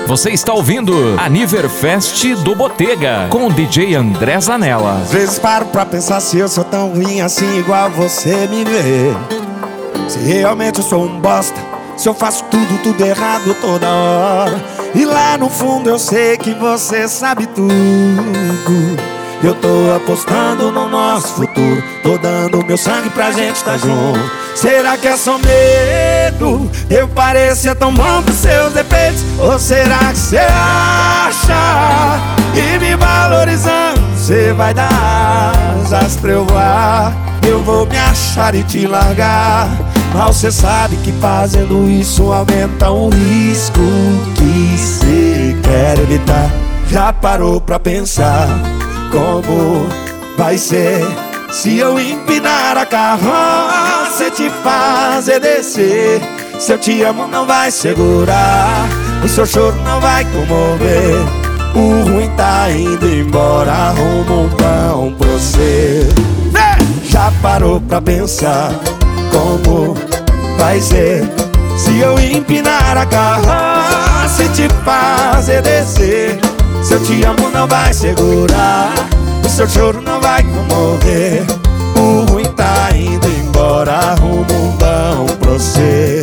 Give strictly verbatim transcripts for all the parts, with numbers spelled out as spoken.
Você está ouvindo Aniverfest do Botega com o D J André Zanella. Às vezes paro pra pensar se eu sou tão ruim assim igual você me vê. Se realmente eu sou um bosta, se eu faço tudo, tudo errado toda hora. E lá no fundo eu sei que você sabe tudo. Eu tô apostando no nosso futuro, tô dando meu sangue pra gente tá junto. Será que é só medo? Eu parecer tão bom pros seus defeitos? Ou será que você acha que me valorizando você vai dar asas pra eu voar? Eu vou me achar e te largar, mas você sabe que fazendo isso aumenta o risco que você quer evitar. Já parou pra pensar como vai ser se eu empinar a carroça e te fazer descer? Se eu te amo não vai segurar, o seu choro não vai comover. O ruim tá indo embora, arruma um pão pra você. Já parou pra pensar como vai ser se eu empinar a carroça e te fazer descer? Se eu te amo não vai segurar, o seu choro não vai comover. O ruim tá indo embora, arruma um bom pra você.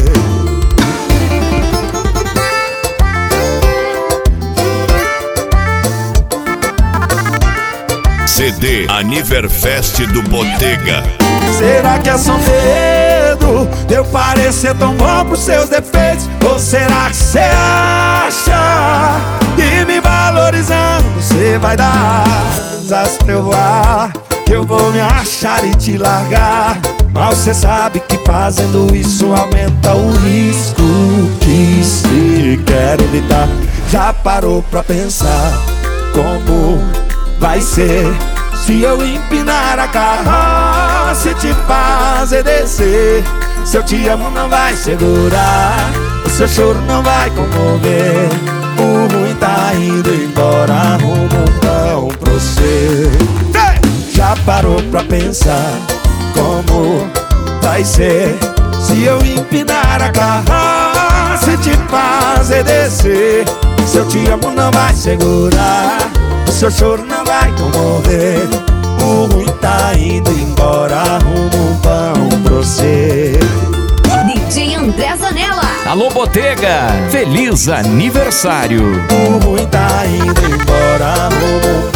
C D Aniverfest do Botega. Será que é só medo de eu parecer tão bom pros seus defeitos? Ou será que você acha que me valorizando você vai dar asas pra eu voar? Que eu vou me achar e te largar, mas você sabe que fazendo isso aumenta o risco que se quer evitar. Já parou pra pensar como vai ser se eu empinar a carroça e te fazer descer? Se eu te amo não vai segurar, o seu choro não vai comover. O ruim tá indo embora, arruma um pão pra você. Já parou pra pensar como vai ser se eu empinar a carroça e te fazer descer? Se eu te amo não vai segurar, o seu choro não vai comover. O ruim tá indo embora, arruma um pão pra você. D J André Zanella. Alô Botega, feliz aniversário. O ruim tá indo embora, arruma um